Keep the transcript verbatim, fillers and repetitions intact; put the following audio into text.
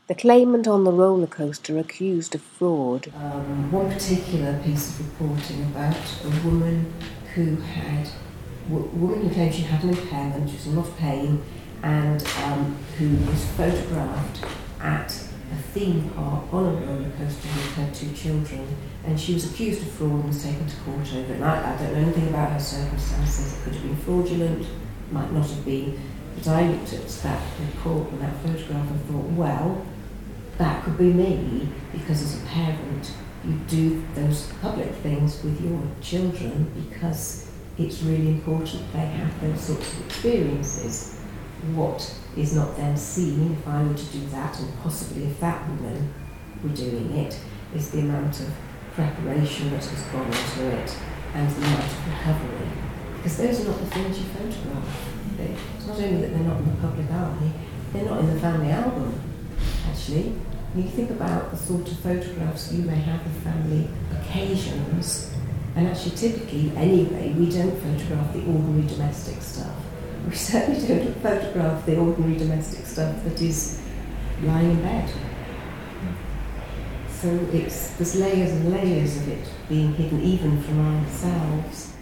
The claimant on the roller coaster accused of fraud. Um, one particular piece of reporting about a woman who had, w- woman who claimed she had an impairment, she was in a lot of pain, and um, who was photographed at a theme park on a roller coaster with her two children, and she was accused of fraud and was taken to court over it. And I, I don't know anything about her circumstances. It could have been fraudulent, might not have been, but I looked at that report and that photograph and thought, well, that could be me, because as a parent you do those public things with your children because it's really important they have those sorts of experiences. What is not then seen, if I were to do that, and possibly if that woman were doing it, is the amount of preparation that has gone into it and the amount of recovery. Because those are not the things you photograph. They, it's not only that they're not in the public eye, they're not in the family album, actually. When you think about the sort of photographs you may have of family occasions, and actually typically, anyway, we don't photograph the ordinary domestic stuff. We certainly don't photograph the ordinary domestic stuff that is lying in bed. So it's, there's layers and layers of it being hidden even from ourselves.